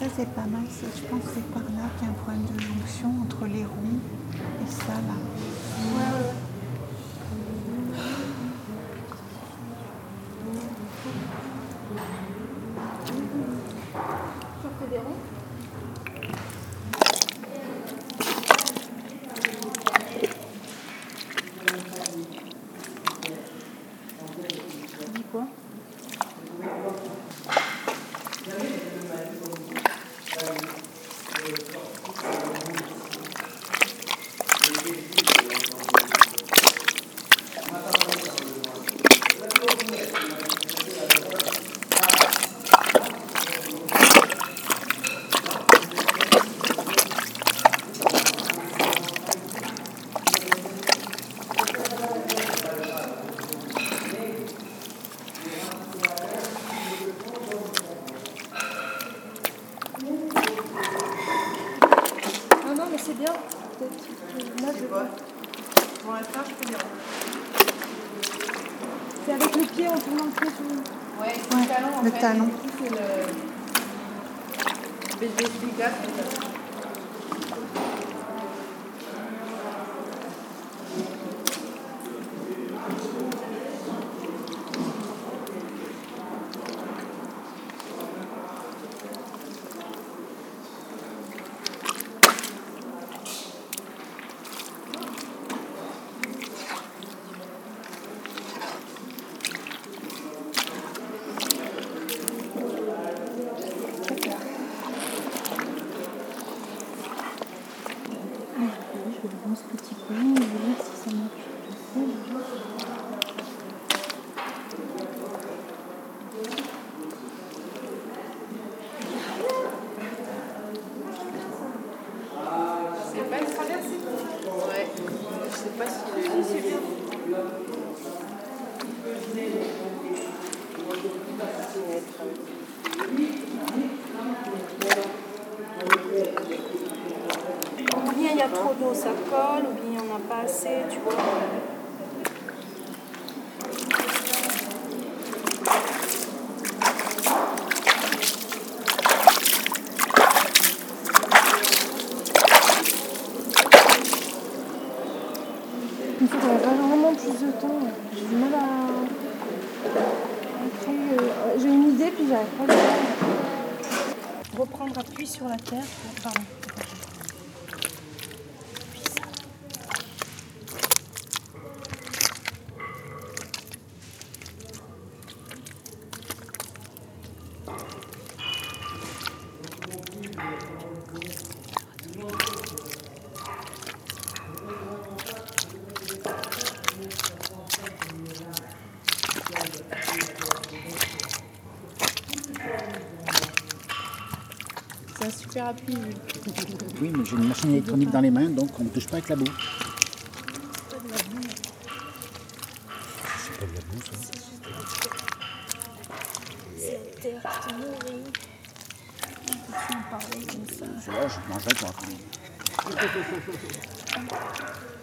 c'est pas mal. Je pense que c'est par là qu'il y a un problème de jonction entre les ronds et ça là. Ouais. Tu refais des ronds? Dis quoi? Non, mais c'est bien. Là, je vois. Pour l'instant, je fais des ronds. C'est avec le pied, on tourne le pied sur le... Ouais, le talon en le fait. talon. Et du coup, c'est le Bundesliga. Je vais prendre ce petit coin et voir si ça marche. C'est pas une traversée. Ouais. Je sais pas si le lit c'est bien. Ou bien il y a trop d'eau, ça colle, ou bien il n'y en a pas assez, tu vois. Il faudrait vraiment plus de temps. J'ai du mal à créer. J'ai une idée, puis j'arrive pas à le faire. Reprendre appui sur la terre. Pardon. C'est un super appui. Oui, mais j'ai une machine électronique dans les mains, donc on ne touche pas avec la boue. C'est pas de la boue, ça. C'est la terre qui te nourrit. Tu en parlais comme ça. C'est vrai, je mangerai pour apprendre.